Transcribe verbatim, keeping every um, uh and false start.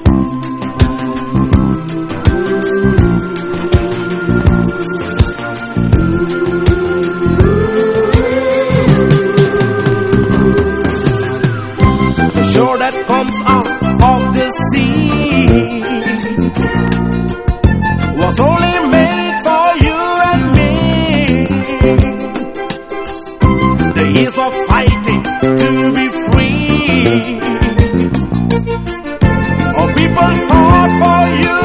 The shore that comes out of the sea was only made for you and me. The years of fighting to be free, all people fought for you